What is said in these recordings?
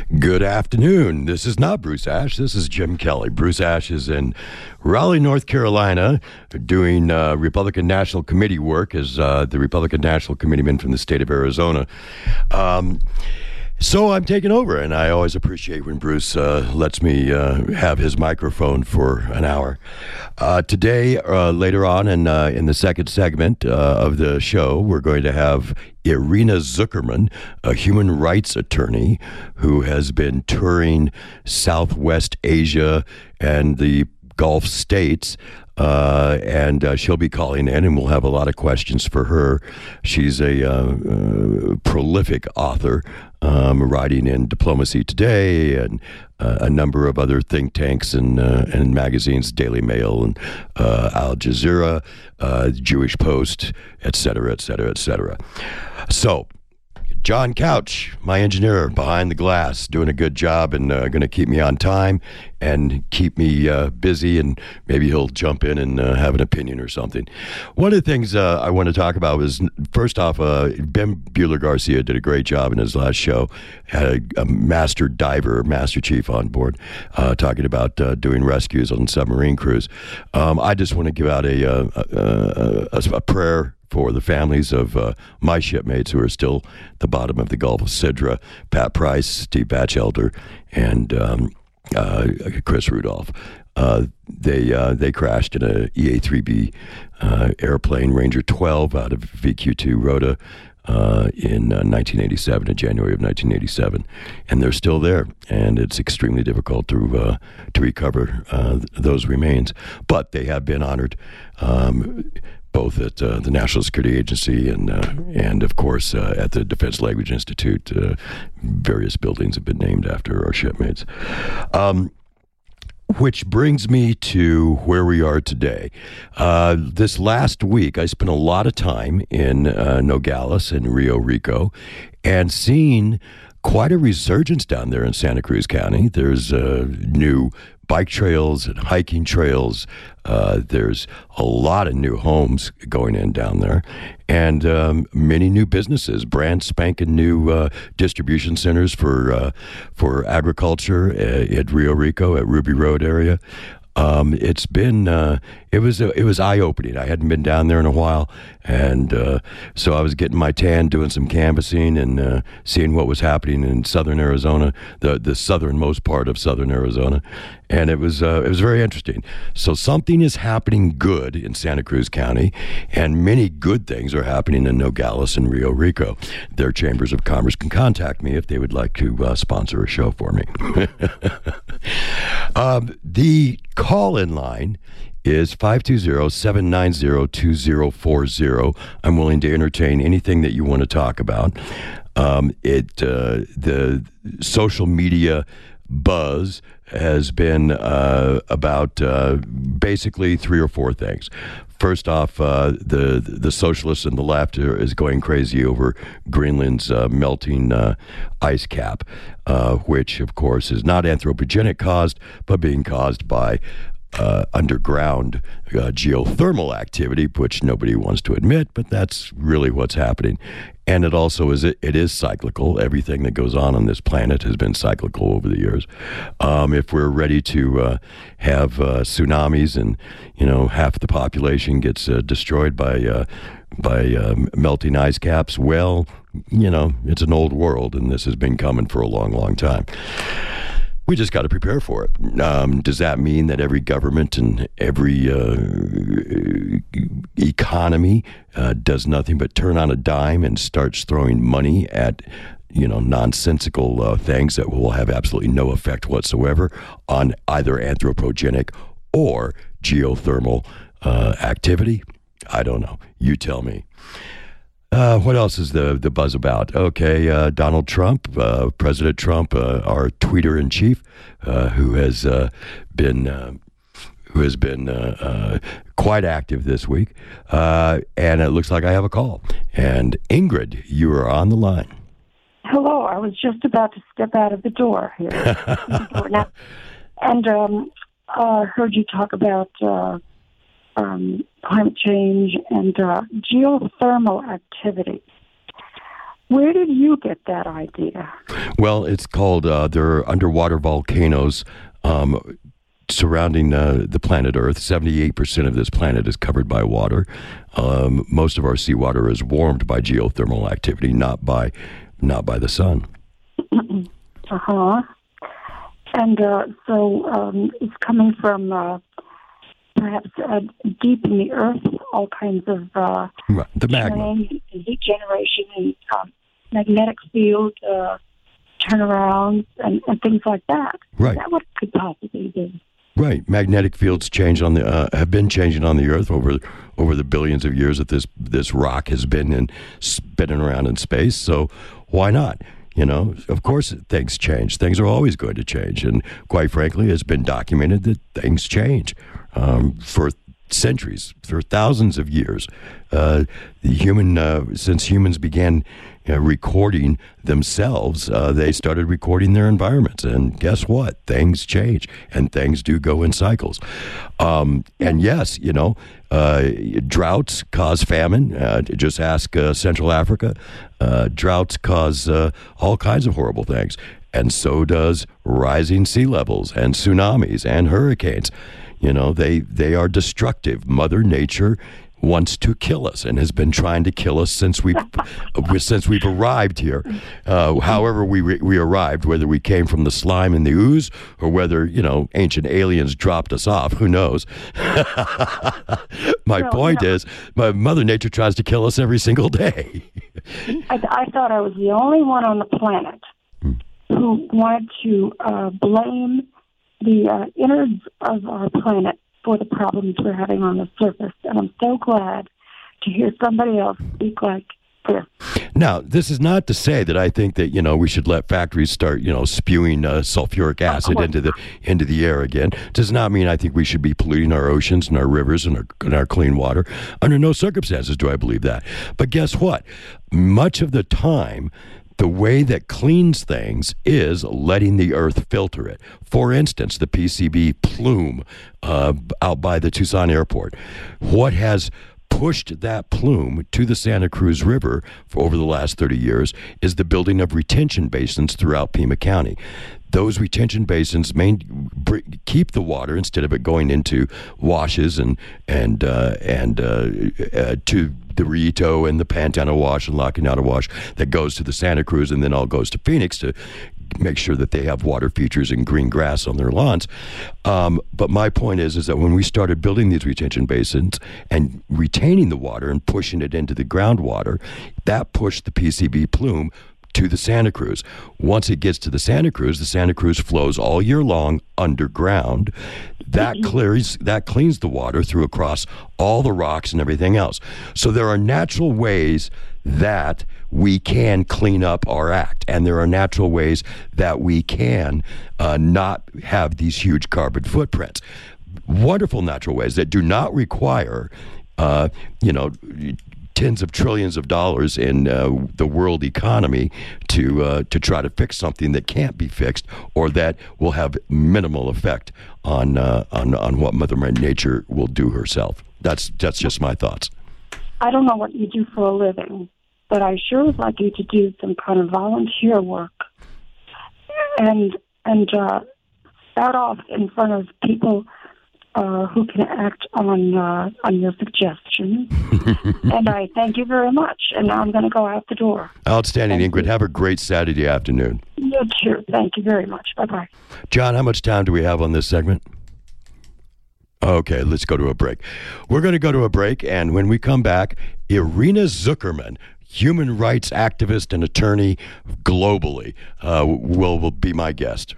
Good afternoon. This is not Bruce Ash. This is Jim Kelly. Bruce Ash is in Raleigh, North Carolina, doing Republican National Committee work as the Republican National Committeeman from the state of Arizona. So I'm taking over, and I always appreciate when Bruce lets me have his microphone for an hour. Today, later on in the second segment of the show, we're going to have Irina Zuckerman, a human rights attorney who has been touring Southwest Asia and the Gulf states. And she'll be calling in, and we'll have a lot of questions for her. She's a prolific author, writing in Diplomacy Today and a number of other think tanks and magazines, Daily Mail and Al Jazeera, Jewish Post, et cetera, et cetera, et cetera. So, John Couch, my engineer behind the glass, doing a good job and going to keep me on time and keep me busy, and maybe he'll jump in and have an opinion or something. One of the things I want to talk about was, first off, Ben Buehler-Garcia did a great job in his last show, had a master diver, master chief on board, talking about doing rescues on submarine crews. I just want to give out a prayer for the families of my shipmates who are still at the bottom of the Gulf of Sidra, Pat Price, Steve Batchelder, and Chris Rudolph. They crashed in a EA-3B airplane, Ranger 12, out of VQ-2 Rota in 1987, in January of 1987, and they're still there, and it's extremely difficult to recover those remains. But they have been honored, both at the National Security Agency and of course at the Defense Language Institute. Various buildings have been named after our shipmates. Which brings me to where we are today. This last week, I spent a lot of time in Nogales and Rio Rico, and seeing quite a resurgence down there in Santa Cruz County. There's new bike trails and hiking trails. There's a lot of new homes going in down there, and many new businesses, brand spanking new distribution centers for agriculture at Rio Rico, at Ruby Road area. It's been it was eye-opening. I hadn't been down there in a while, and so I was getting my tan, doing some canvassing, and seeing what was happening in southern Arizona, the southernmost part of southern Arizona, and it was very interesting. So something is happening good in Santa Cruz County, and many good things are happening in Nogales and Rio Rico. Their chambers of commerce can contact me if they would like to sponsor a show for me. The call-in line is 520-790-2040. I'm willing to entertain anything that you want to talk about. The social media buzz has been about basically three or four things. First off, the socialists and the left is going crazy over Greenland's melting ice cap, which, of course, is not anthropogenic caused, but being caused by underground geothermal activity, which nobody wants to admit, but that's really what's happening. And it also is it is cyclical. Everything that goes on this planet has been cyclical over the years. If we're ready to have tsunamis and half the population gets destroyed by melting ice caps, well, it's an old world, and this has been coming for a long, long time. We just got to prepare for it. Does that mean that every government and every economy does nothing but turn on a dime and starts throwing money at nonsensical things that will have absolutely no effect whatsoever on either anthropogenic or geothermal activity? I don't know. You tell me. What else is the buzz about? Okay, Donald Trump, President Trump, our tweeter-in-chief, who has been quite active this week, and it looks like I have a call. And Ingrid, you are on the line. Hello, I was just about to step out of the door here. And heard you talk about climate change and geothermal activity. Where did you get that idea? Well, it's called, there are underwater volcanoes surrounding the planet Earth. 78% of this planet is covered by water. Most of our seawater is warmed by geothermal activity, not by the sun. Uh-huh. And so it's coming from perhaps deep in the earth, all kinds of Right, the magma. and heat generation and magnetic field turnarounds and things like that. Right. Is that what it could possibly be? Right, magnetic fields change on the have been changing on the Earth over the billions of years that this rock has been spinning around in space. So why not? You know, of course things change. Things are always going to change, and quite frankly, it's been documented that things change for centuries, for thousands of years. Since humans began recording themselves, they started recording their environments, and guess what? Things change, and things do go in cycles. And yes, droughts cause famine. Just ask Central Africa. Droughts cause all kinds of horrible things, and so does rising sea levels and tsunamis and hurricanes. They are destructive. Mother Nature wants to kill us and has been trying to kill us since we've arrived here. However we arrived, whether we came from the slime and the ooze or whether, ancient aliens dropped us off, who knows? My point is, Mother Nature tries to kill us every single day. I thought I was the only one on the planet who wanted to blame the innards of our planet for the problems we're having on the surface. And I'm so glad to hear somebody else speak like this. Now, this is not to say that I think that, we should let factories start, spewing sulfuric acid into the air again. Does not mean I think we should be polluting our oceans and our rivers and our clean water. Under no circumstances do I believe that. But guess what? Much of the time, the way that cleans things is letting the earth filter it. For instance, the PCB plume out by the Tucson airport. What has pushed that plume to the Santa Cruz River for over the last 30 years is the building of retention basins throughout Pima County. Those retention basins keep the water instead of it going into washes and to the Rito and the Pantano Wash and La Cañada Wash that goes to the Santa Cruz and then all goes to Phoenix to make sure that they have water features and green grass on their lawns. But my point is that when we started building these retention basins and retaining the water and pushing it into the groundwater, that pushed the PCB plume to the Santa Cruz. Once it gets to the Santa Cruz flows all year long underground. That cleans the water through across all the rocks and everything else. So there are natural ways that we can clean up our act, and there are natural ways that we can not have these huge carbon footprints. Wonderful natural ways that do not require, tens of trillions of dollars in the world economy to try to fix something that can't be fixed or that will have minimal effect on what Mother Nature will do herself. That's just my thoughts. I don't know what you do for a living, but I sure would like you to do some kind of volunteer work and start off in front of people who can act on your suggestions. And I thank you very much. And now I'm going to go out the door. Outstanding, Ingrid. Have a great Saturday afternoon. You too. Thank you very much. Bye-bye. John, how much time do we have on this segment? Okay, let's go to a break. We're going to go to a break, and when we come back, Irina Zuckerman, human rights activist and attorney globally, will be my guest.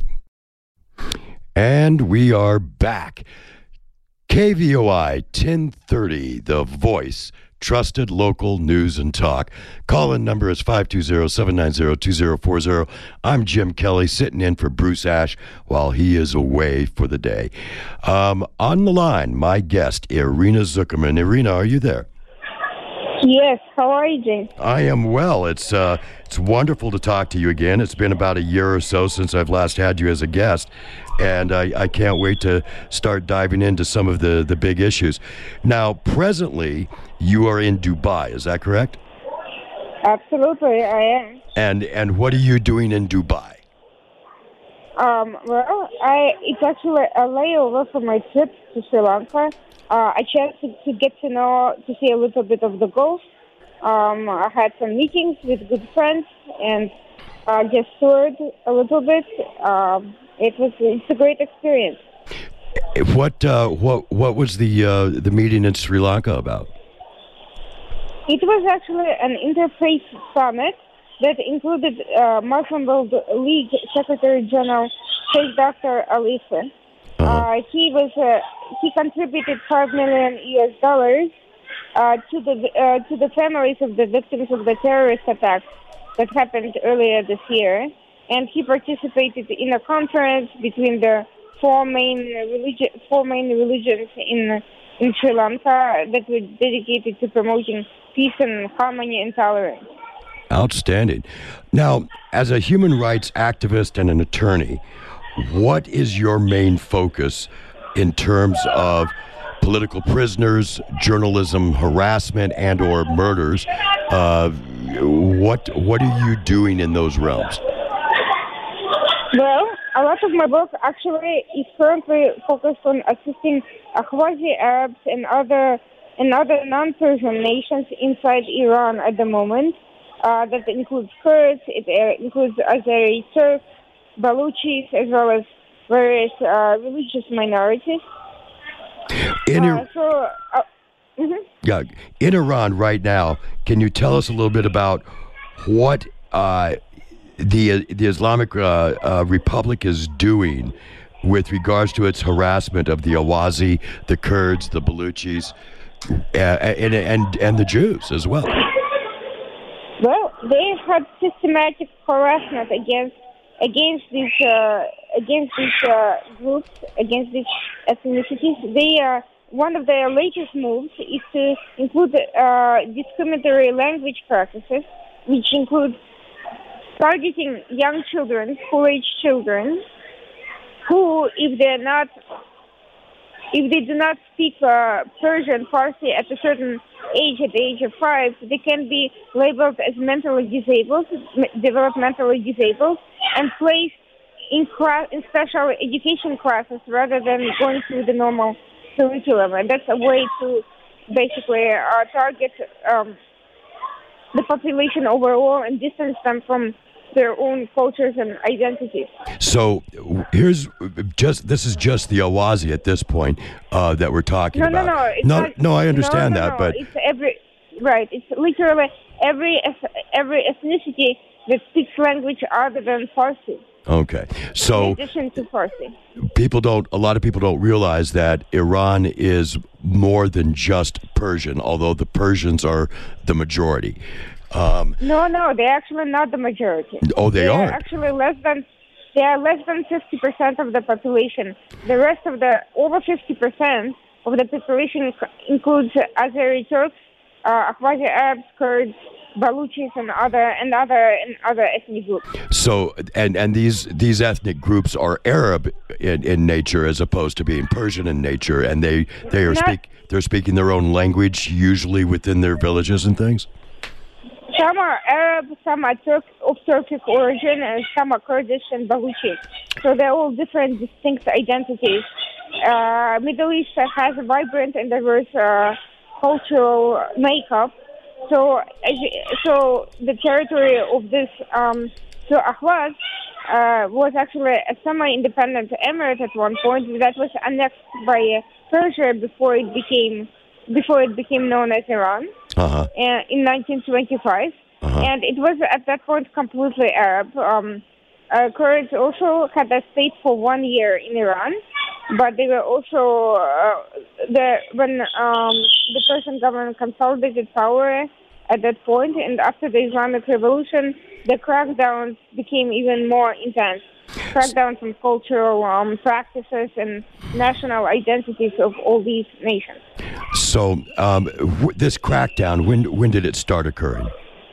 And we are back. KVOI 1030, The Voice, trusted local news and talk. Call-in number is 520-790-2040. I'm Jim Kelly, sitting in for Bruce Ash while he is away for the day. On the line, my guest, Irina Zuckerman. Irina, are you there? Yes. How are you, James? I am well. It's wonderful to talk to you again. It's been about a year or so since I've last had you as a guest, and I can't wait to start diving into some of the big issues. Now, presently, you are in Dubai. Is that correct? Absolutely, I am. And what are you doing in Dubai? Well, it's actually a layover for my trip to Sri Lanka. A chance to get to see a little bit of the Gulf. I had some meetings with good friends and just toured a little bit. It's a great experience. What was the meeting in Sri Lanka about? It was actually an interfaith summit that included Muslim World League Secretary General Sheikh Dr. Alifa. He contributed $5 million to the families of the victims of the terrorist attacks that happened earlier this year, and he participated in a conference between the four main religions in Sri Lanka that were dedicated to promoting peace and harmony and tolerance. Outstanding. Now, as a human rights activist and an attorney, what is your main focus in terms of political prisoners, journalism harassment, and/or murders? What are you doing in those realms? Well, a lot of my work actually is currently focused on assisting Ahwazi Arabs and other non-Persian nations inside Iran at the moment. That includes Kurds, it includes Azeri Turks, Baluchis, as well as various religious minorities. In Iran right now, can you tell us a little bit about what the Islamic Republic is doing with regards to its harassment of the Ahwazi, the Kurds, the Baluchis, and the Jews as well? Well, they had systematic harassment against these groups, against these ethnicities. One of their latest moves is to include discriminatory language practices, which include targeting young children, school-age children, who, if they do not speak Persian, Farsi at a certain age, at the age of 5, they can be labeled as developmentally disabled, and placed in special education classes rather than going through the normal curriculum. And that's a way to basically target the population overall and distance them from their own cultures and identities. So this is just the Ahwazi at this point that we're talking about. No, I understand that, but it's it's literally every ethnicity that speaks language other than Farsi. Okay, so in addition to Farsi, a lot of people don't realize that Iran is more than just Persian, although the Persians are the majority. No, they're actually not the majority. Oh, they are actually less than 50% of the population. The rest of over 50% of the population includes Azeri Turks, Ahwazi Arabs, Kurds, Baluchis, and other ethnic groups. So, and these ethnic groups are Arab in nature as opposed to being Persian in nature, and they're speaking their own language usually within their villages and things. Some are Arab, some are of Turkic origin, and some are Kurdish and Baluchi. So they're all different, distinct identities. Middle East has a vibrant and diverse cultural makeup. So the territory of this Ahwaz was actually a semi-independent emirate at one point that was annexed by Persia before it became known as Iran. In 1925, and it was at that point completely Arab. Kurds also had a state for 1 year in Iran, but they were also when the Persian government consolidated power at that point, and after the Islamic Revolution, the crackdowns became even more intense. Crackdowns on cultural practices and national identities of all these nations. So this crackdown, when did it start occurring?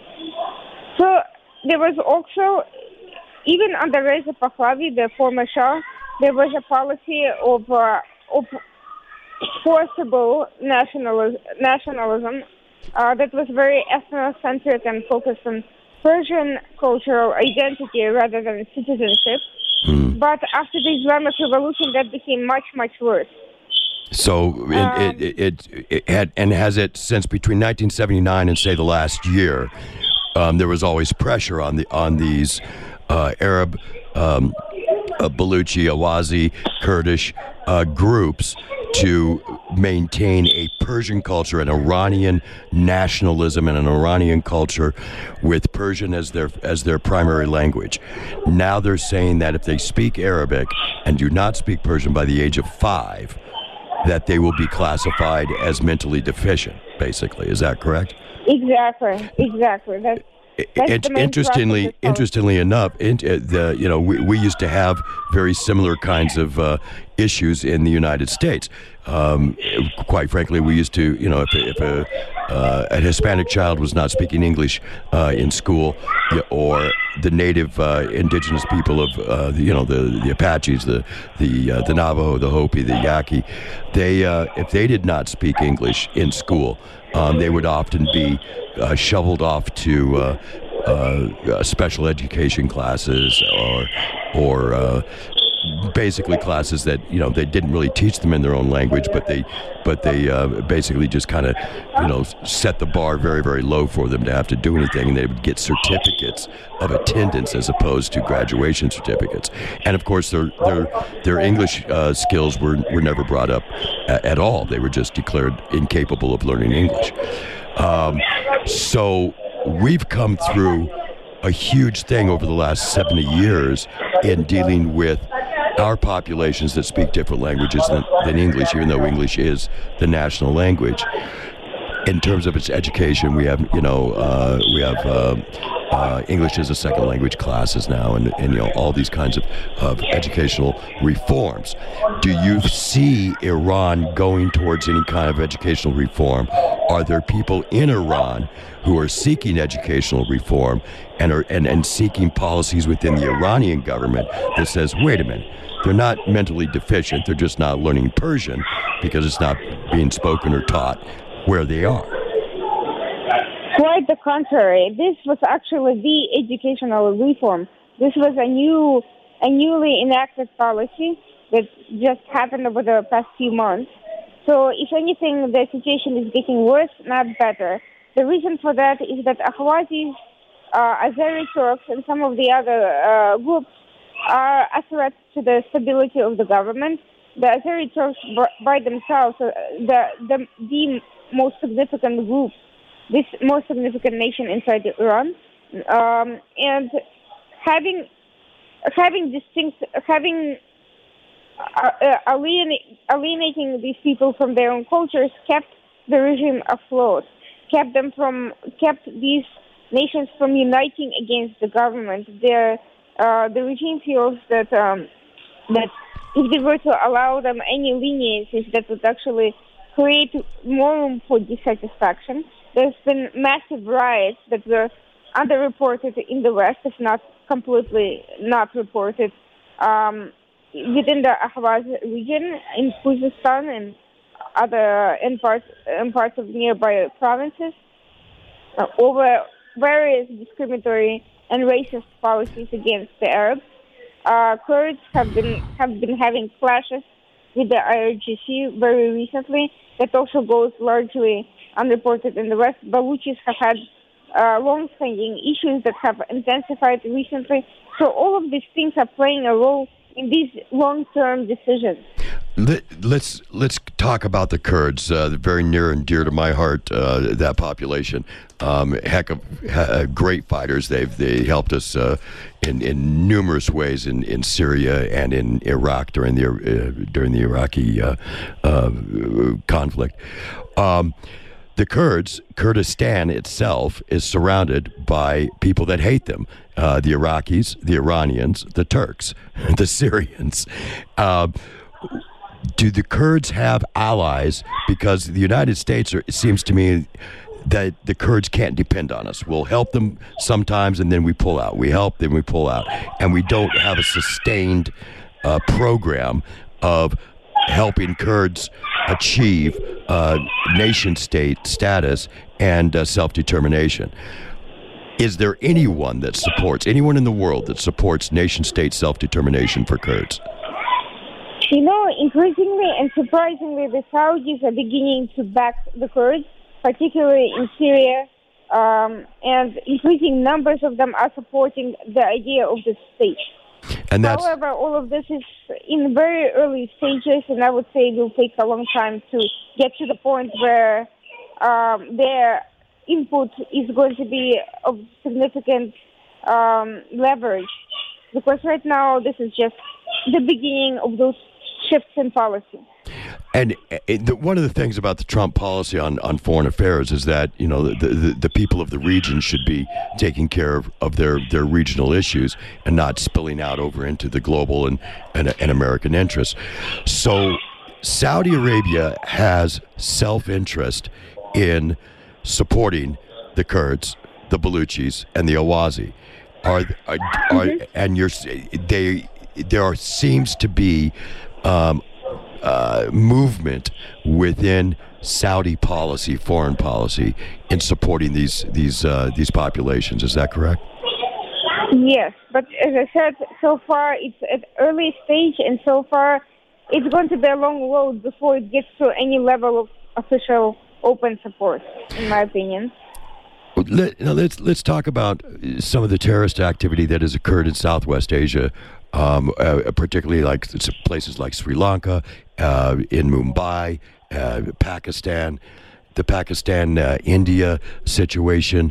So there was also, even under Reza Pahlavi, the former Shah, there was a policy of forcible nationalism that was very ethnocentric and focused on Persian cultural identity rather than citizenship. But after the Islamic Revolution, that became much, much worse. So it had, and has it since between 1979 and say the last year, there was always pressure on these Arab, Baluchi, Awazi, Kurdish groups to maintain a Persian culture, an Iranian nationalism, and an Iranian culture with Persian as their primary language. Now they're saying that if they speak Arabic and do not speak Persian by the age of 5, that they will be classified as mentally deficient, basically. Is that correct? Exactly. That's interestingly enough, we used to have very similar kinds of issues in the United States. Quite frankly, we used to, if a Hispanic child was not speaking English in school, or the native indigenous people of the Apaches, the Navajo, the Hopi, the Yaqui, if they did not speak English in school, they would often be shoveled off to special education classes or basically classes that they didn't really teach them in their own language, but they basically just kind of set the bar very, very low for them to have to do anything, and they would get certificates of attendance as opposed to graduation certificates. And of course their English skills were never brought up at all. They were just declared incapable of learning English. So we've come through a huge thing over the last 70 years in dealing with our populations that speak different languages than English, even though English is the national language. In terms of its education, we have English as a second language classes now, and all these kinds of educational reforms. Do you see Iran going towards any kind of educational reform? Are there people in Iran who are seeking educational reform and seeking policies within the Iranian government that says, wait a minute, they're not mentally deficient, they're just not learning Persian because it's not being spoken or taught where they are? Quite the contrary. This was actually the educational reform. This was a newly enacted policy that just happened over the past few months. So if anything, the situation is getting worse, not better. The reason for that is that Ahwazis, Azeri Turks, and some of the other groups are a threat to the stability of the government. The Azeri Turks by themselves, the most significant group, this most significant nation inside Iran, and having alienating these people from their own cultures kept the regime afloat, kept these nations from uniting against the government. The regime feels that if they were to allow them any leniencies, that would actually create more room for dissatisfaction. There's been massive riots that were underreported in the West, if not completely not reported, within the Ahvaz region in Khuzestan and in parts of nearby provinces over various discriminatory and racist policies against the Arabs. Kurds have been having clashes with the IRGC very recently. That also goes largely unreported in the West. Baluchis have had long-standing issues that have intensified recently. So all of these things are playing a role in these long-term decisions. Let's talk about the Kurds. Very near and dear to my heart. That population, great fighters. They helped us in numerous ways in Syria and in Iraq during the Iraqi conflict. The Kurds, Kurdistan itself, is surrounded by people that hate them. The Iraqis, the Iranians, the Turks, the Syrians. Do the Kurds have allies? Because the United States, it seems to me that the Kurds can't depend on us. We'll help them sometimes, and then we pull out. We help, then we pull out. And we don't have a sustained program of helping Kurds achieve nation-state status and self-determination. Is there anyone in the world that supports nation-state self-determination for Kurds? Increasingly and surprisingly, the Saudis are beginning to back the Kurds, particularly in Syria, and increasing numbers of them are supporting the idea of the state. However, all of this is in very early stages, and I would say it will take a long time to get to the point where their input is going to be of significant leverage. Because right now, this is just the beginning of those shifts in policy. And one of the things about the Trump policy on foreign affairs is that, the people of the region should be taking care of their regional issues and not spilling out over into the global and American interests. So Saudi Arabia has self-interest in supporting the Kurds, the Baluchis, and the Awazi. There seems to be movement within Saudi policy, foreign policy, in supporting these populations. Is that correct? Yes, but as I said, so far it's at early stage, and so far it's going to be a long road before it gets to any level of official open support, in my opinion. Let's talk about some of the terrorist activity that has occurred in Southwest Asia, particularly like places like Sri Lanka, in Mumbai, Pakistan, the Pakistan-India situation.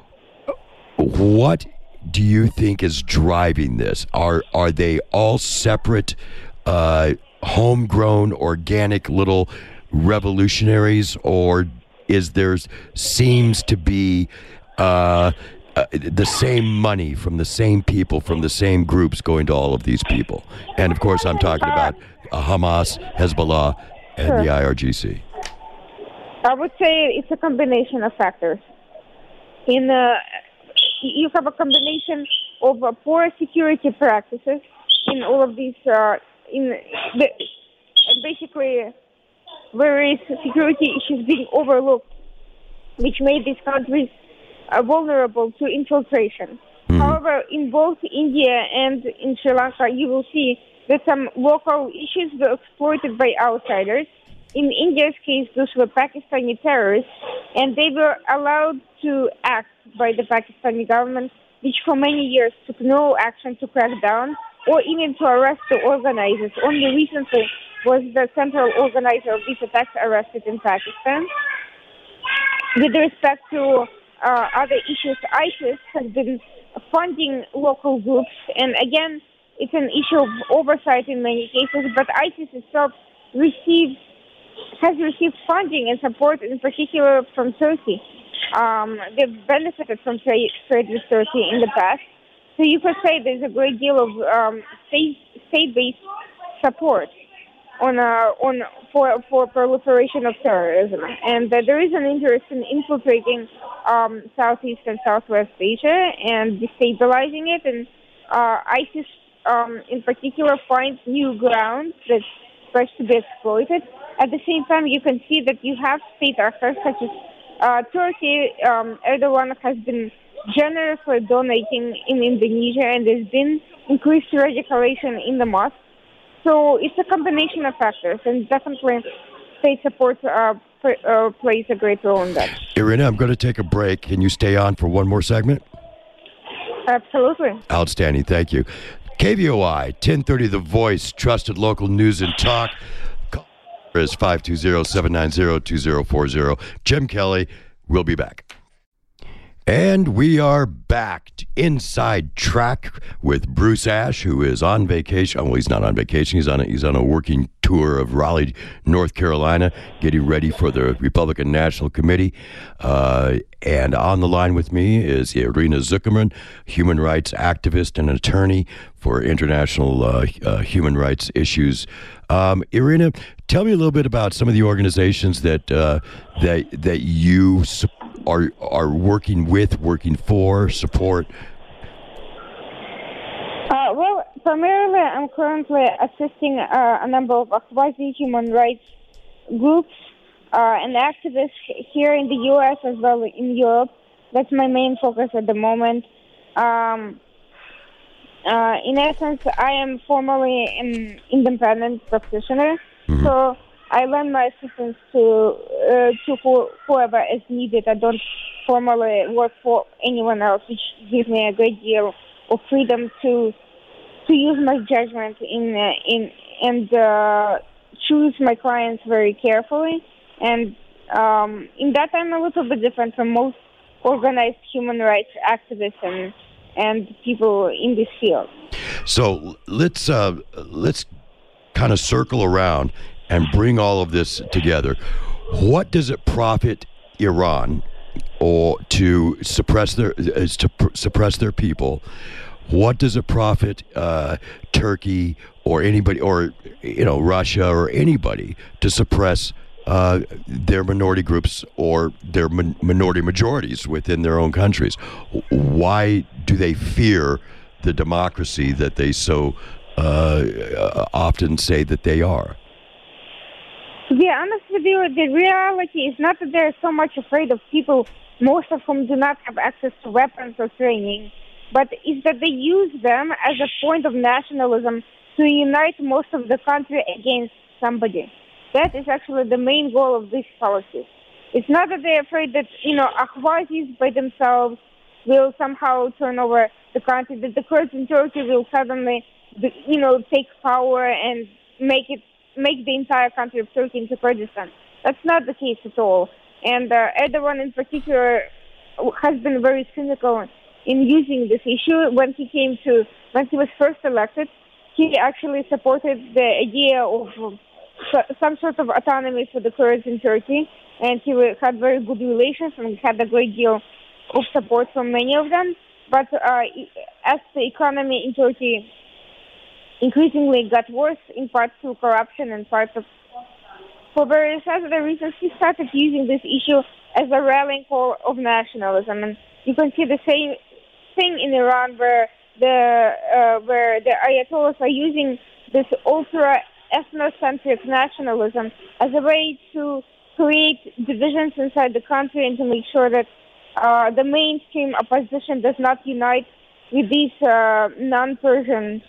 What do you think is driving this? Are they all separate, homegrown, organic little revolutionaries, or seems to be the same money from the same people, from the same groups going to all of these people? And of course, I'm talking about Hamas, Hezbollah, and the IRGC. I would say it's a combination of factors. You have a combination of poor security practices in all of these, basically various security issues being overlooked, which made these countries vulnerable to infiltration. Mm-hmm. However, in both India and in Sri Lanka, you will see that some local issues were exploited by outsiders. In India's case, those were Pakistani terrorists, and they were allowed to act by the Pakistani government, which for many years took no action to crack down or even to arrest the organizers. Only recently was the central organizer of these attacks arrested in Pakistan. With respect to other issues, ISIS has been funding local groups, and again, it's an issue of oversight in many cases, but ISIS itself has received funding and support, in particular from Turkey. They've benefited from trade with Turkey in the past. So you could say there's a great deal of state-based support for proliferation of terrorism, and there is an interest in infiltrating Southeast and Southwest Asia and destabilizing it. And ISIS, in particular, finds new ground that's supposed to be exploited. At the same time, you can see that you have state actors such as Turkey. Erdogan has been generously donating in Indonesia, and there's been increased radicalization in the mosque. So it's a combination of factors, and definitely state support plays a great role in that. Irina, I'm going to take a break. Can you stay on for one more segment? Absolutely. Outstanding. Thank you. KVOI, 1030 The Voice, trusted local news and talk. Call is 520-790-2040. Jim Kelly, we'll be back. And we are back inside track with Bruce Ash, who is on vacation. Well, he's not on vacation. He's on a working tour of Raleigh, North Carolina, getting ready for the Republican National Committee. And on the line with me is Irina Zuckerman, human rights activist and attorney for international human rights issues. Irina, tell me a little bit about some of the organizations that you are working with, working for, support. Well, primarily I'm currently assisting a number of quasi human rights groups and activists here in the U.S. as well in Europe. That's my main focus at the moment. In essence, I am formally an independent practitioner, so I lend my assistance to whoever is needed. I don't formally work for anyone else, which gives me a great deal of freedom to use my judgment and choose my clients very carefully. And in that, I'm a little bit different from most organized human rights activists and people in this field. So let's kind of circle around and bring all of this together. What does it profit Iran or to suppress their people? What does it profit Turkey or anybody, or Russia or anybody to suppress their minority groups or their minority majorities within their own countries? Why do they fear the democracy that they so often say that they are? To be honest with you, the reality is not that they're so much afraid of people, most of whom do not have access to weapons or training, but is that they use them as a point of nationalism to unite most of the country against somebody. That is actually the main goal of these policies. It's not that they're afraid that, Ahwazis by themselves will somehow turn over the country, that the Kurds in Turkey will suddenly, take power and make the entire country of Turkey into Kurdistan. That's not the case at all. And Erdogan in particular has been very cynical in using this issue. When he was first elected, he actually supported the idea of some sort of autonomy for the Kurds in Turkey, and he had very good relations and had a great deal of support from many of them. But as the economy in Turkey increasingly got worse, in part through corruption and for various other reasons, he started using this issue as a rallying call of nationalism. And you can see the same thing in Iran, where the Ayatollahs are using this ultra ethnocentric nationalism as a way to create divisions inside the country and to make sure that the mainstream opposition does not unite with these non-Persian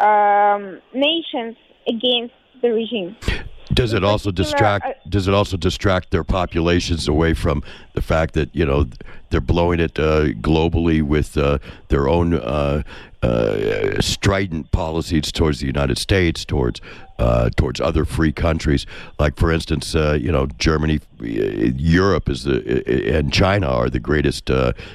nations against the regime. Does it also distract their populations away from the fact that they're blowing it globally with their own strident policies towards the United States, towards other free countries, like for instance, Germany, Europe and China are the greatest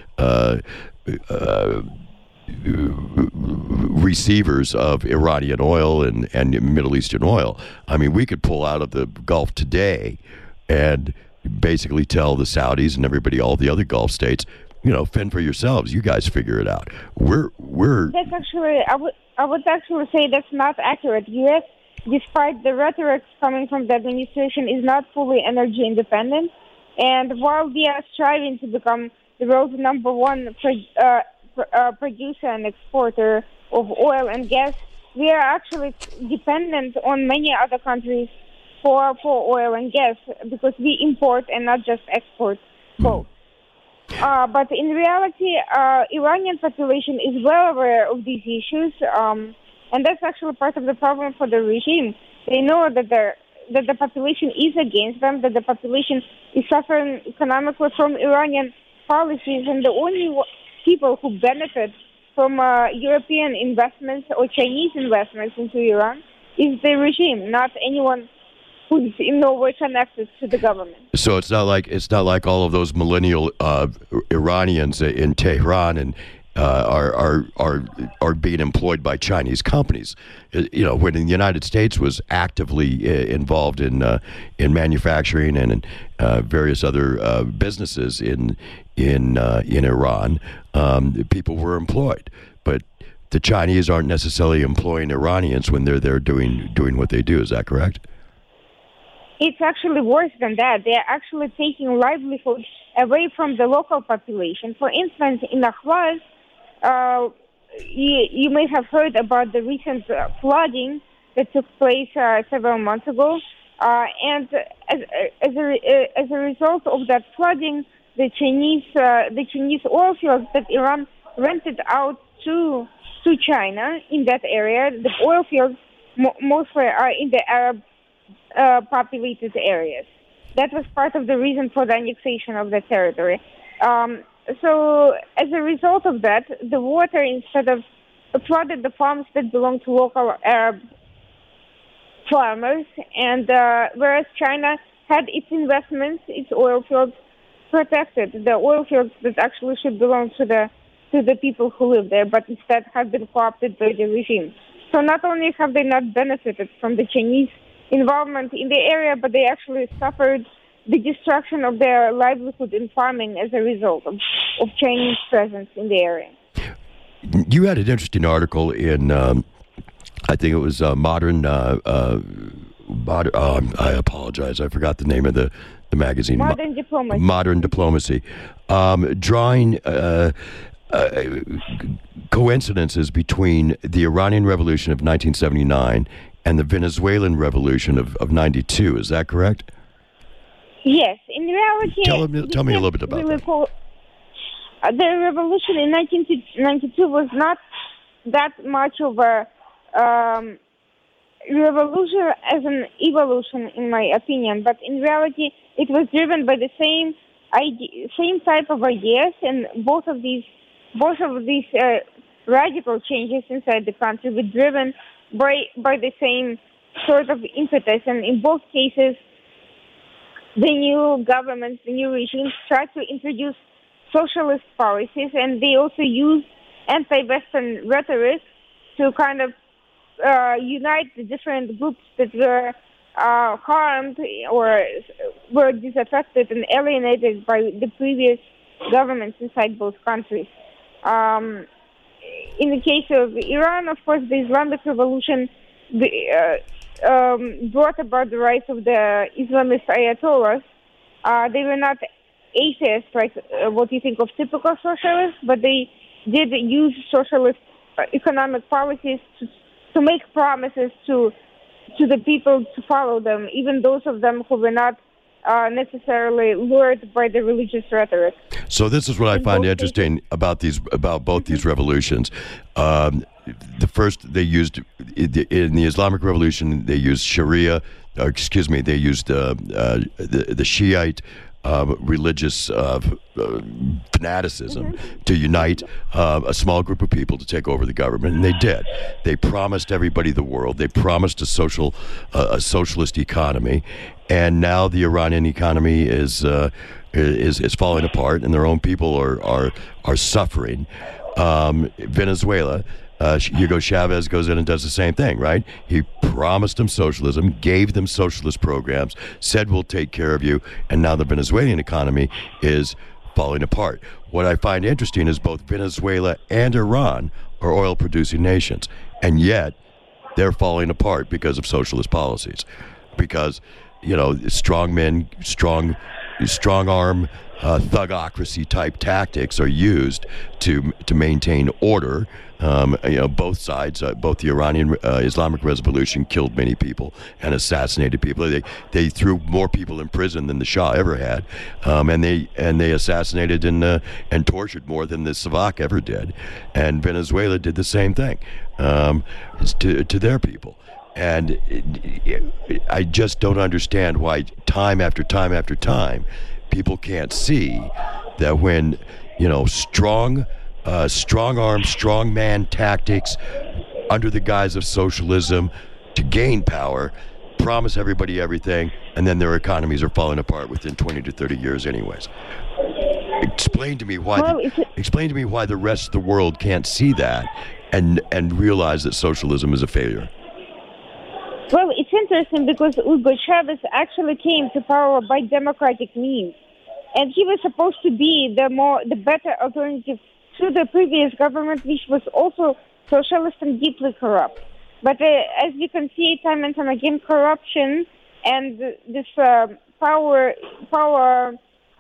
receivers of Iranian oil and Middle Eastern oil. I mean, we could pull out of the Gulf today and basically tell the Saudis and everybody, all the other Gulf states, fend for yourselves. You guys figure it out. That's actually, I would actually say that's not accurate. U.S., despite the rhetoric coming from the administration, is not fully energy independent. And while we are striving to become the world's number one producer and exporter of oil and gas, we are actually dependent on many other countries for oil and gas, because we import and not just export both. But in reality, Iranian population is well aware of these issues, and that's actually part of the problem for the regime. They know that the population is against them, that the population is suffering economically from Iranian policies, and the only people who benefit from European investments or Chinese investments into Iran is the regime, not anyone who's in no way connected to the government. So it's not like all of those millennial Iranians in Tehran and are being employed by Chinese companies. When the United States was actively involved in manufacturing and in various other businesses in Iran, people were employed. But the Chinese aren't necessarily employing Iranians when they're there doing what they do. Is that correct? It's actually worse than that. They're actually taking livelihoods away from the local population. For instance, in Ahvaz, you may have heard about the recent flooding that took place several months ago, and as a result of that flooding, the Chinese oil fields that Iran rented out to China in that area, the oil fields mostly are in the Arab populated areas. That was part of the reason for the annexation of the territory. So as a result of that, the water instead of flooded the farms that belong to local Arab farmers, and whereas China had its investments, its oil fields protected, the oil fields that actually should belong to the people who live there, but instead have been co-opted by the regime. So not only have they not benefited from the Chinese involvement in the area, but they actually suffered the destruction of their livelihood in farming as a result of Chinese presence in the area. You had an interesting article in, I think it was Modern, I apologize, I forgot the name of the magazine. Modern Diplomacy. Modern Diplomacy. Drawing coincidences between the Iranian Revolution of 1979 and the Venezuelan Revolution of 92. Is that correct? Yes. In reality... Tell me a little bit about that. The revolution in 1992 was not that much of a revolution as an evolution, in my opinion, but in reality it was driven by the same type of ideas, and both of these radical changes inside the country were driven by the same sort of impetus, and in both cases the new governments, the new regimes tried to introduce socialist policies, and they also used anti-Western rhetoric to kind of unite the different groups that were harmed or were disaffected and alienated by the previous governments inside both countries. In the case of Iran, of course, the Islamic Revolution brought about the rise of the Islamist ayatollahs. They were not atheists like what you think of typical socialists, but they did use socialist economic policies to make promises to the people to follow them, even those of them who were not necessarily lured by the religious rhetoric. So this is what I find interesting about both these revolutions. The first, they used in the Islamic Revolution, they used Sharia. They used the Shiite religious fanaticism to unite a small group of people to take over the government, and they did. They promised everybody the world. They promised a socialist economy, and now the Iranian economy is falling apart, and their own people are suffering. Venezuela. Hugo Chavez goes in and does the same thing, right? He promised them socialism, gave them socialist programs, said we'll take care of you, and now the Venezuelan economy is falling apart. What I find interesting is both Venezuela and Iran are oil-producing nations, and yet they're falling apart because of socialist policies. Because, strong men, strong arm, thugocracy type tactics are used to maintain order. Both sides, both the Iranian Islamic Revolution killed many people and assassinated people. They threw more people in prison than the Shah ever had, and they assassinated and tortured more than the Savak ever did. And Venezuela did the same thing to their people. And I just don't understand why time after time after time people can't see that when strong arm, strong man tactics under the guise of socialism to gain power, promise everybody everything, and then their economies are falling apart within 20 to 30 years anyways. Explain to me why the rest of the world can't see that and realize that socialism is a failure. Well, it's interesting because Hugo Chavez actually came to power by democratic means, and he was supposed to be the better alternative to the previous government, which was also socialist and deeply corrupt. But as you can see, time and time again, corruption and this power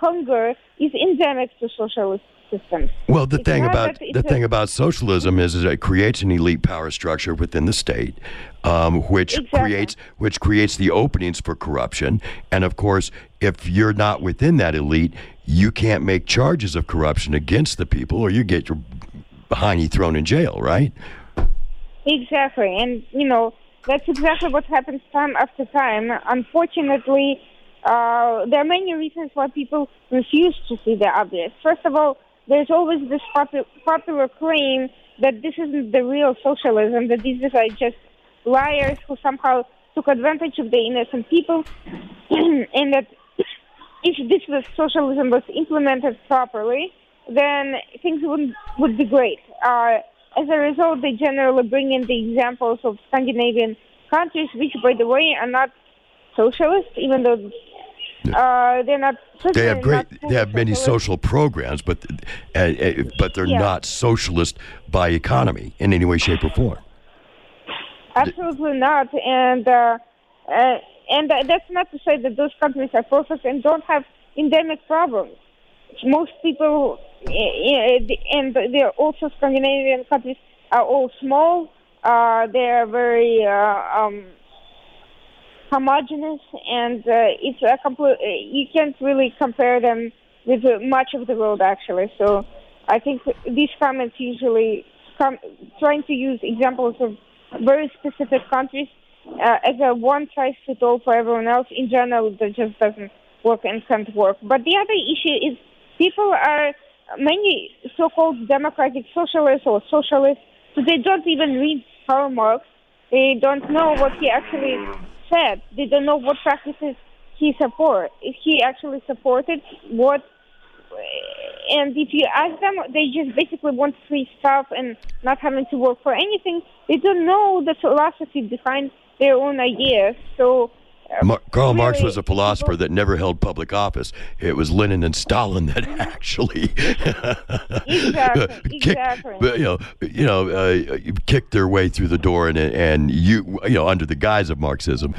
hunger is endemic to socialist systems. Well, the thing about socialism is it creates an elite power structure within the state, which creates the openings for corruption. And of course, if you're not within that elite, you can't make charges of corruption against the people, or you get your behind thrown in jail, right? Exactly, and that's exactly what happens time after time. Unfortunately, there are many reasons why people refuse to see the obvious. First of all, there's always this popular claim that this isn't the real socialism, that these are just liars who somehow took advantage of the innocent people, and that if this socialism was implemented properly, then things would be great. As a result, they generally bring in the examples of Scandinavian countries, which, by the way, are not socialist, even though they're not. They have many social programs, but they're not socialist by economy in any way, shape, or form. Absolutely not, and that's not to say that those countries are perfect and don't have endemic problems. Most people, and they're also Scandinavian countries, are all small. They're very homogeneous, and it's a complete. You can't really compare them with much of the world, actually. So I think these comments usually trying to use examples of very specific countries as a one-size-fits-all for everyone else. In general, that just doesn't work and can't work. But the other issue is many so-called democratic socialists or socialists, so they don't even read Karl Marx. They don't know what he actually said. They don't know what practices he supported. If he actually supported what, and if you ask them, they just basically want free stuff and not having to work for anything. They don't know the philosophy behind their own ideas. So Karl Marx was a philosopher that never held public office. It was Lenin and Stalin that actually kicked their way through the door and under the guise of Marxism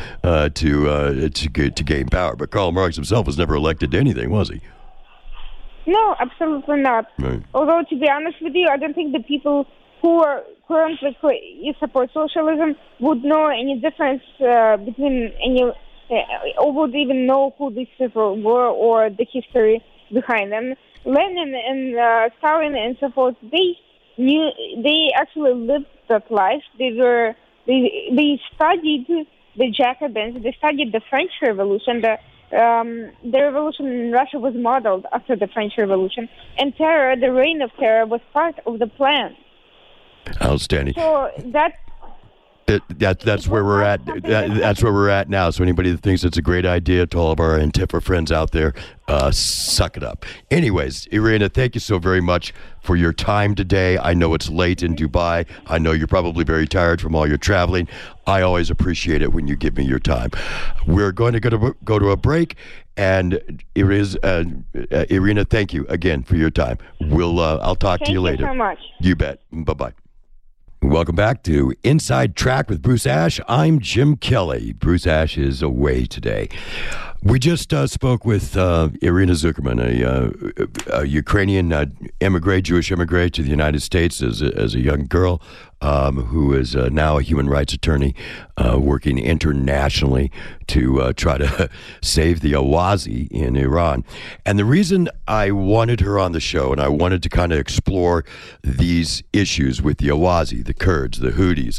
to gain power. But Karl Marx himself was never elected to anything, was he? No, absolutely not. Right. Although, to be honest with you, I don't think the people who are currently support socialism would know any difference between any, or would even know who these people were or the history behind them. Lenin and Stalin and so forth, they actually lived that life. They studied the Jacobins, they studied the French Revolution. The revolution in Russia was modeled after the French Revolution, and terror, the reign of terror, was part of the plan. Outstanding. So that's where we're at. That's where we're at now. So anybody that thinks it's a great idea, to all of our Antifa friends out there, suck it up. Anyways, Irina, thank you so very much for your time today. I know it's late in Dubai. I know you're probably very tired from all your traveling. I always appreciate it when you give me your time. We're going to go to a break, and Irina, thank you again for your time. I'll talk to you later. Thank you so much. You bet. Bye-bye. Welcome back to Inside Track with Bruce Ash. I'm Jim Kelly. Bruce Ash is away today. We just spoke with Irina Zuckerman, a Ukrainian Jewish immigrant to the United States as a young girl who is now a human rights attorney working internationally to try to save the Awazi in Iran. And the reason I wanted her on the show, and I wanted to kind of explore these issues with the Awazi, the Kurds, the Houthis,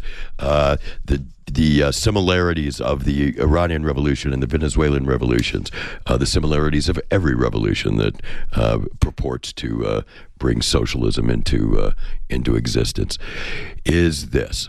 the similarities of the Iranian Revolution and the Venezuelan revolutions, the similarities of every revolution that purports to bring socialism into existence, is this.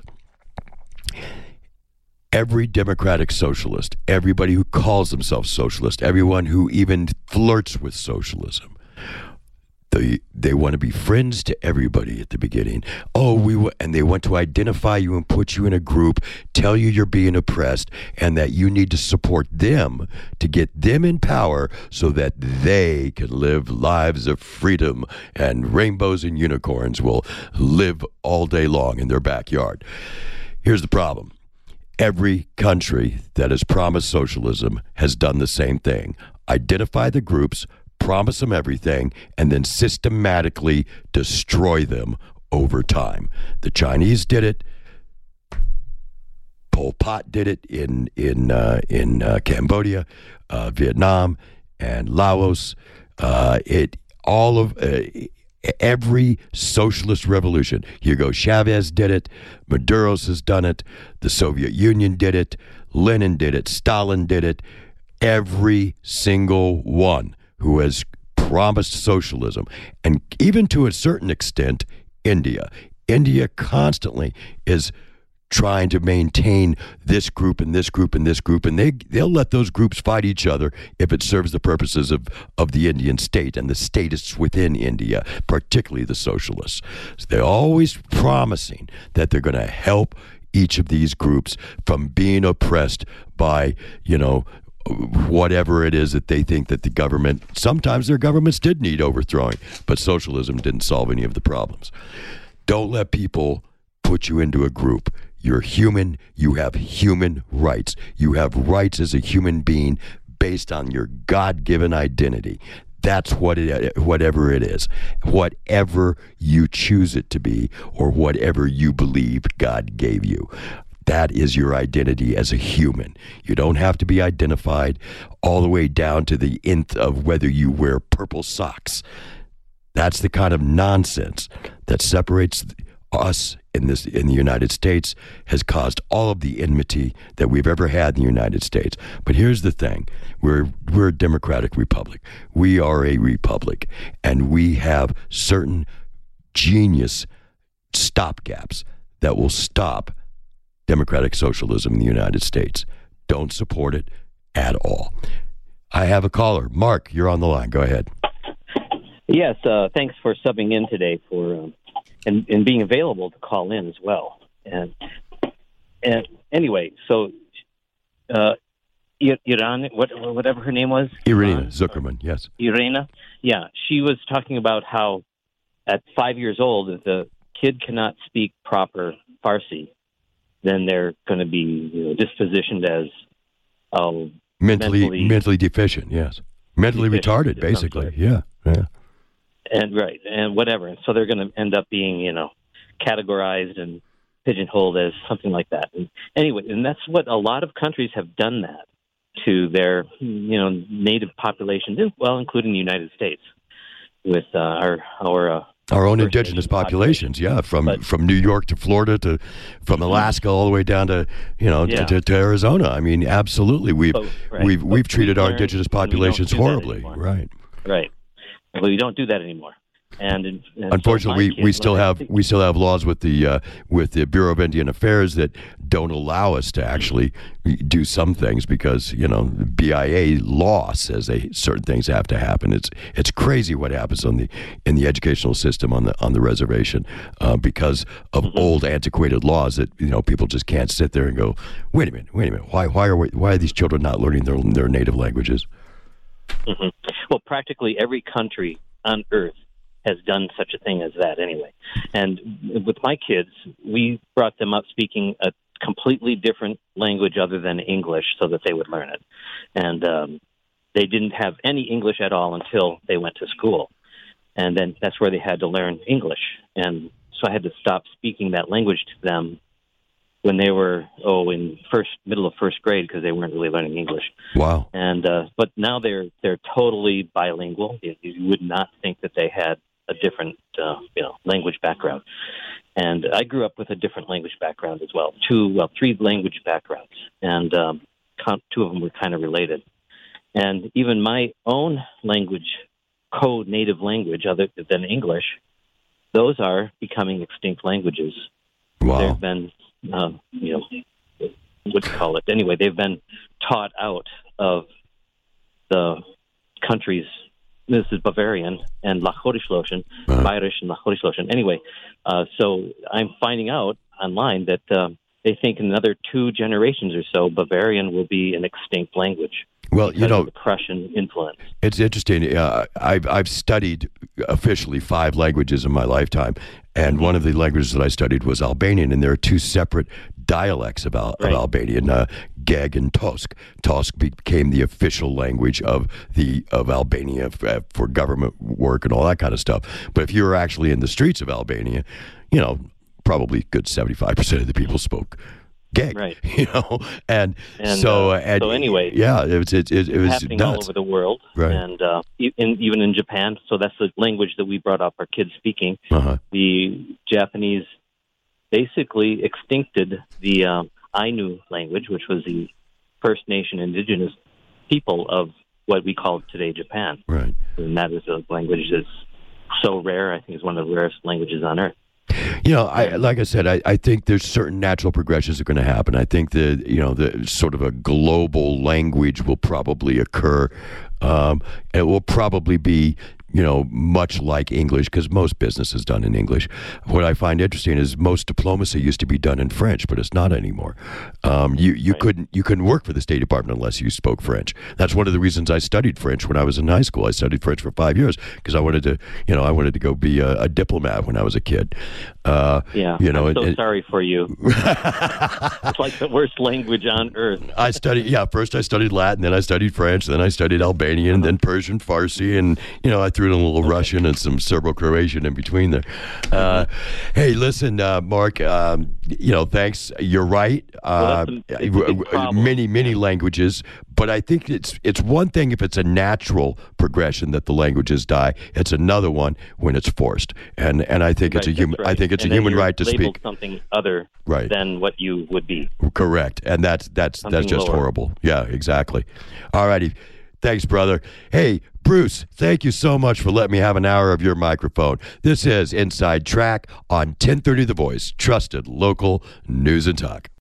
Every democratic socialist, everybody who calls themselves socialist, everyone who even flirts with socialism, they want to be friends to everybody at the beginning. And they want to identify you and put you in a group, tell you you're being oppressed, and that you need to support them to get them in power so that they can live lives of freedom and rainbows and unicorns will live all day long in their backyard. Here's the problem. Every country that has promised socialism has done the same thing. Identify the groups, promise them everything, and then systematically destroy them over time. The Chinese did it. Pol Pot did it in Cambodia, Vietnam, and Laos. Every socialist revolution. Hugo Chavez did it. Maduro's has done it. The Soviet Union did it. Lenin did it. Stalin did it. Every single one who has promised socialism, and even to a certain extent, India. India constantly is trying to maintain this group and this group and this group, and they'll let those groups fight each other if it serves the purposes of the Indian state and the statists within India, particularly the socialists. So they're always promising that they're going to help each of these groups from being oppressed by, whatever it is that they think that the government, sometimes their governments did need overthrowing, but socialism didn't solve any of the problems. Don't let people put you into a group. You're human. You have human rights. You have rights as a human being based on your God-given identity. That's whatever it is, whatever you choose it to be, or whatever you believe God gave you. That is your identity as a human. You don't have to be identified all the way down to the nth of whether you wear purple socks. That's the kind of nonsense that separates us in the United States, has caused all of the enmity that we've ever had in the United States. But here's the thing. We're a democratic republic. We are a republic, and we have certain genius stopgaps that will stop democratic socialism in the United States. Don't support it at all. I have a caller. Mark, you're on the line. Go ahead. Yes, thanks for subbing in today and being available to call in as well. And anyway, so Iran, whatever her name was, Irina Zuckerman, yes. Irina, yeah, she was talking about how at 5 years old, if the kid cannot speak proper Farsi, then they're going to be dispositioned as mentally deficient, yes, mentally retarded, basically, yeah. And whatever, and so they're going to end up being categorized and pigeonholed as something like that. And anyway, and that's what a lot of countries have done that to their native populations, well, including the United States, with our own indigenous populations, yeah, from New York to Florida from Alaska all the way down to to Arizona. I mean, absolutely, we've treated our indigenous populations horribly, right? Right. Well, we don't do that anymore. And unfortunately, so we still have laws with the Bureau of Indian Affairs that don't allow us to actually do some things because the BIA law says certain things have to happen. It's crazy what happens in the educational system on the reservation because of old antiquated laws that people just can't sit there and go, wait a minute, why are these children not learning their native languages? Mm-hmm. Well, practically every country on Earth has done such a thing as that anyway. And with my kids, we brought them up speaking a completely different language other than English so that they would learn it. And they didn't have any English at all until they went to school. And then that's where they had to learn English. And so I had to stop speaking that language to them when they were in middle of first grade because they weren't really learning English. Wow! And but now they're totally bilingual. You would not think that they had a different language background. And I grew up with a different language background as well. 3 language backgrounds, and 2 of them were kind of related. And even my own language, native language other than English, those are becoming extinct languages. Wow! There have been what do you call it? Anyway, they've been taught out of the countries. This is Bavarian and Lachodischlossen, Bayerisch and Lachodischlossen. Anyway, so I'm finding out online that they think in another 2 generations or so, Bavarian will be an extinct language. Well, of the Prussian influence. It's interesting. I've studied officially 5 languages in my lifetime, and one of the languages that I studied was Albanian, and there are 2 separate dialects of Albanian, Geg and Tosk. Tosk became the official language of Albania for government work and all that kind of stuff. But if you were actually in the streets of Albania, probably a good 75% of the people spoke Geg, right? And so anyway, yeah, it was happening nuts. all over the world, right? And even in Japan. So that's the language that we brought up our kids speaking. Uh-huh. The Japanese basically extincted the Ainu language, which was the First Nation indigenous people of what we call today Japan. Right. And that is a language that's so rare. I think it's one of the rarest languages on earth. Like I said, I think there's certain natural progressions that are going to happen. I think the sort of a global language will probably occur. It will probably be, much like English, because most business is done in English. What I find interesting is most diplomacy used to be done in French, but it's not anymore. You couldn't work for the State Department unless you spoke French. That's one of the reasons I studied French when I was in high school. I studied French for 5 years because I wanted to go be a diplomat when I was a kid. I'm so sorry for you. It's like the worst language on earth. First I studied Latin, then I studied French, then I studied Albanian, then Persian, Farsi, and I threw in a little Russian and some Serbo-Croatian in between there. Hey, listen, Mark, thanks. You're right. Many languages, but I think it's one thing if it's a natural progression that the languages die. It's another one when it's forced, and I think it's a human. Right. I think it's a human right to speak something other than what you would be. Correct, and that's just lower. horrible. Yeah, exactly. All righty, thanks, brother. Hey, Bruce, thank you so much for letting me have an hour of your microphone. This is Inside Track on 1030 The Voice, trusted local news and talk.